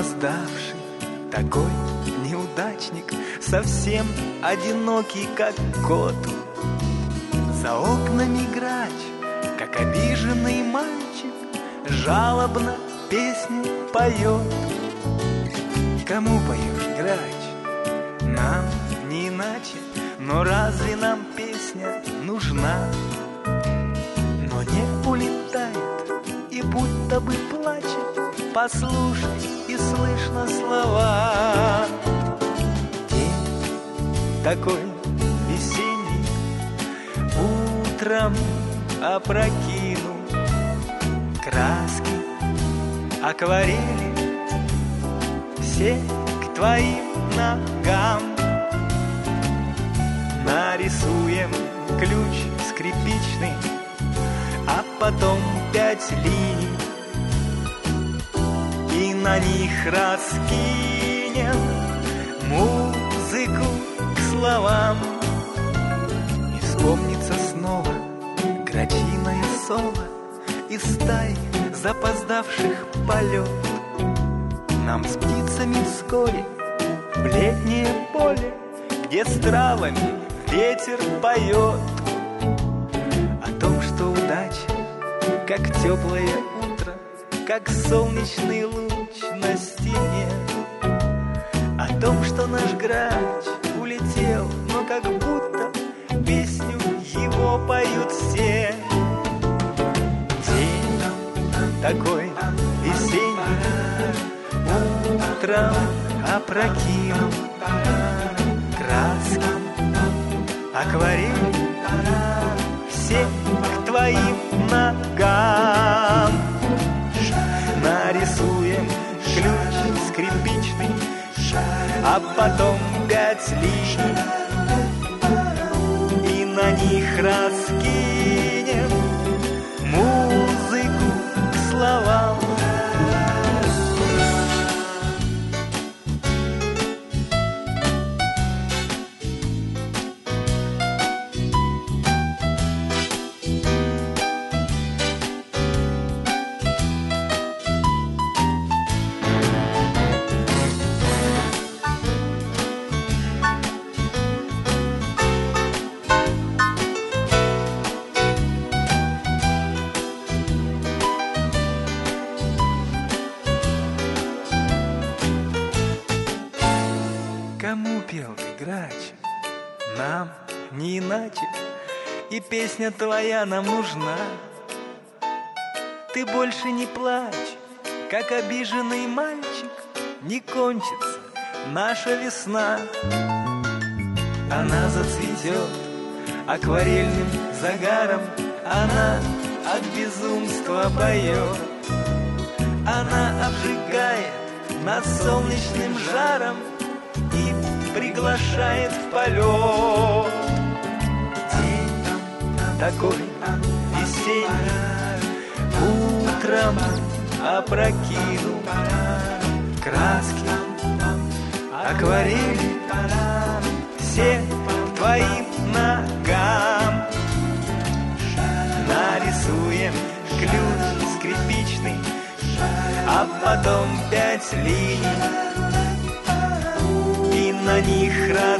запоздавший, такой неудачник, совсем одинокий, как кот. За окнами грач, как обиженный мальчик, жалобно песню поет. Кому поешь, грач? Нам не иначе, но разве нам песня нужна? Но не улетает и будто бы плачет, послушай, и слышно слова. День такой весенний, утром опрокину краски, акварели, все к твоим ногам. Нарисуем ключ скрипичный, а потом 5 линий, и на них раскинем музыку к словам. И вспомнится снова грачиное соло из стаи запоздавших полет. Нам с птицами вскоре в летнее поле, где с травами ветер поет. О том, что удача, как теплое утро, как солнечный луч на стене. О том, что наш грач улетел, но как будто песню его поют все. День такой весенний, утром опрокину краски, акварель, все к твоим ногам. Нарисуем ключ скрипичный, а потом 5 линий, и на них раскинем музыку к словам. Кому пел ты, грач? Нам не иначе, и песня твоя нам нужна. Ты больше не плачь, как обиженный мальчик, не кончится наша весна. Она зацветет акварельным загаром, она от безумства поет. Она обжигает нас солнечным жаром и приглашает в полет. День такой весенний, утром опрокину краски, акварели, все к твоим ногам. Нарисуем ключ скрипичный, а потом 5 линий, и на них